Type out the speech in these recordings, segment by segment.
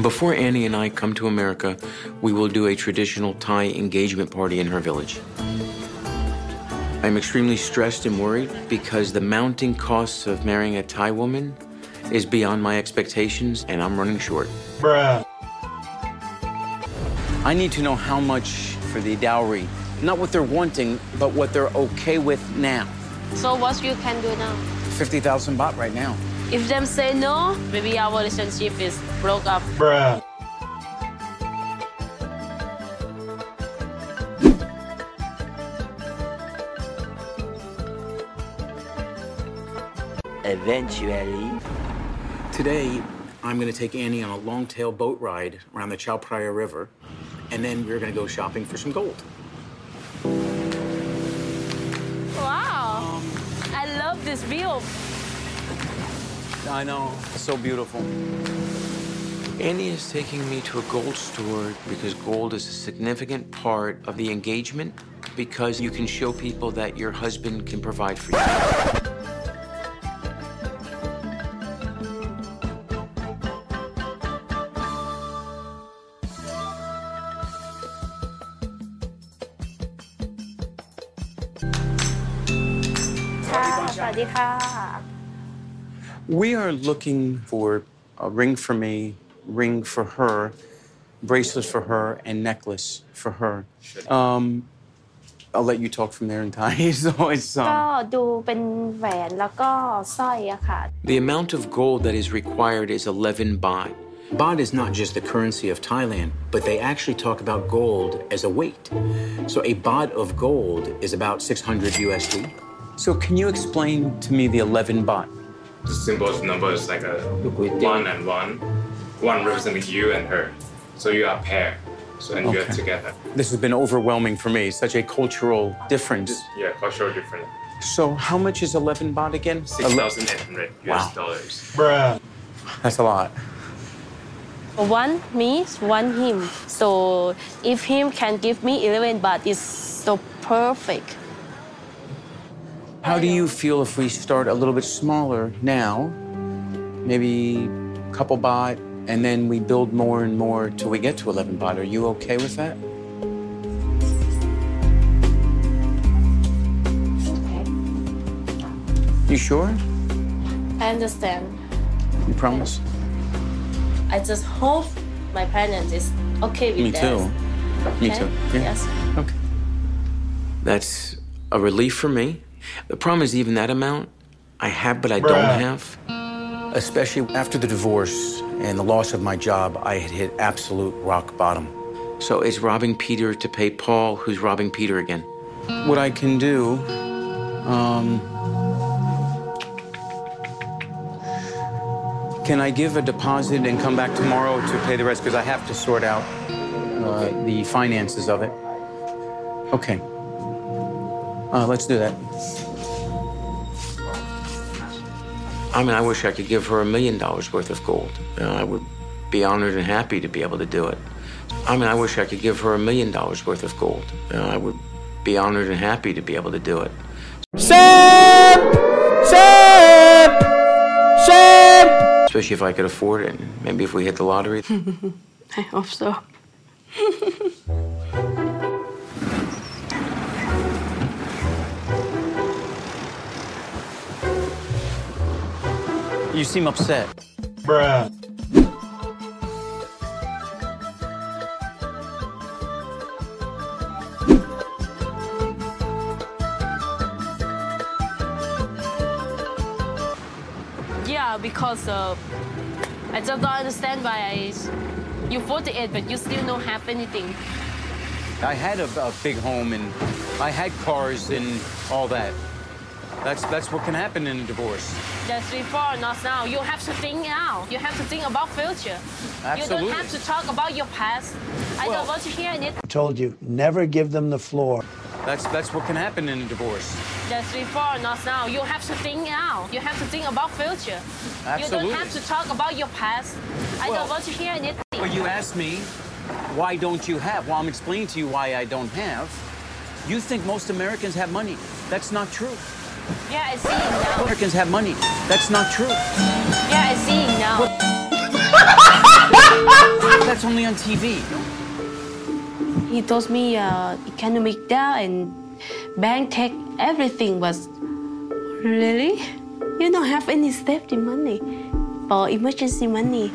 Before Annie and I come to America, we will do a traditional Thai engagement party in her village. I'm extremely stressed and worried because the mounting costs of marrying a Thai woman is beyond my expectations, and I'm running short. Bruh. I need to know how much for the dowry. Not what they're wanting, but what they're okay with now. So what you can do now? 50,000 baht right now. If them say no, maybe our relationship is broke up. Bruh. Eventually. Today, I'm going to take Annie on a long-tail boat ride around the Chao Phraya River, and then we're going to go shopping for some gold. Wow! I love this view. I know. It's so beautiful. Annie is taking me to a gold store because gold is a significant part of the engagement, because you can show people that your husband can provide for you. We are looking for a ring for me, ring for her, bracelet for her, and necklace for her. I'll let you talk from there in Thai. So it's, ก็ดูเป็นแหวนแล้วก็สร้อยอะค่ะ The amount of gold that is required is 11 baht. Baht is not just the currency of Thailand, but they actually talk about gold as a weight. So a baht of gold is about 600 USD. So can you explain to me the 11 baht? The symbol number is like a 1 and 1. 1 representing you and her. So you are a pair. So and you're together. This has been overwhelming for me. Such a cultural difference. Yeah, cultural difference. So how much is 11 baht again? 6,800 US dollars. Bruh. That's a lot. One me, one him. So if him can give me 11 baht, it's so perfect. How do you feel if we start a little bit smaller now, maybe a couple baht, and then we build more and more till we get to 11 baht? Are you okay with that? Okay. You sure? I understand. You promise? I just hope my parents is okay with that. Me too. Me Okay? too. Yeah. Yes. Okay. That's a relief for me. The problem is even that amount, I have, but I don't have. Especially after the divorce and the loss of my job, I had hit absolute rock bottom. So it's robbing Peter to pay Paul, who's robbing Peter again. What I can do, can I give a deposit and come back tomorrow to pay the rest? Because I have to sort out the finances of it. Okay. Let's do that. I mean, I wish I could give her $1 million worth of gold. I would be honored and happy to be able to do it. I mean, I wish I could give her $1 million worth of gold. I would be honored and happy to be able to do it. Shame! Shame! Shame! Especially if I could afford it. Maybe if we hit the lottery. I hope so. You seem upset. Bruh. Yeah, because I just don't understand why you're 48, but you still don't have anything. I had a big home, and I had cars and all that. That's what can happen in a divorce. That's before, not now. You have to think now. You have to think about future. Absolutely. You don't have to talk about your past. I don't want to hear it. I told you, never give them the floor. That's what can happen in a divorce. That's before, not now. You have to think now. You have to think about future. Absolutely. You don't have to talk about your past. I don't want to hear anything. But you asked me, why don't you have? Well, I'm explaining to you why I don't have. You think most Americans have money. That's not true. Yeah, I see it now. Americans have money. That's not true. Yeah, I see it now. That's only on TV. He told me economic down and bank take everything, but really, you don't have any safety money for emergency money.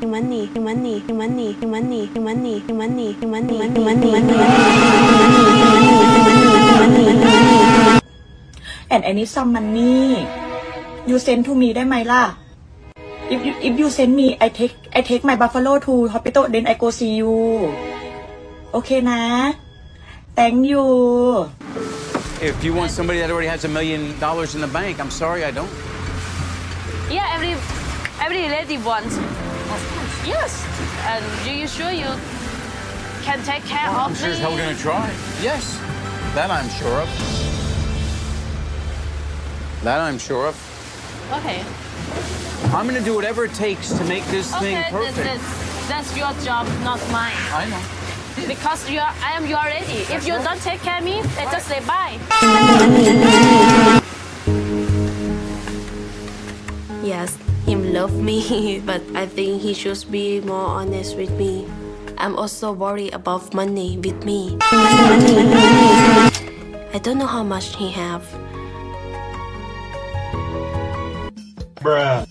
And I need some money. You send to me ได้ไหมล่ะ If you send me, I take my buffalo to hospital, then I go see you. Okay นะ Thank you. If you want somebody that already has $1 million in the bank, I'm sorry, I don't. Yeah, every relative wants. Yes, and you sure you can take care of I'm sure me? as hell gonna try. Yes, that I'm sure of. That I'm sure of. Okay. I'm gonna do whatever it takes to make this thing perfect. That's your job, not mine. I know. Because I am your lady. If you don't take care of me, then just say bye. Yes, him love me, but I think he should be more honest with me. I'm also worried about money with me. I don't know how much he have. Bruh.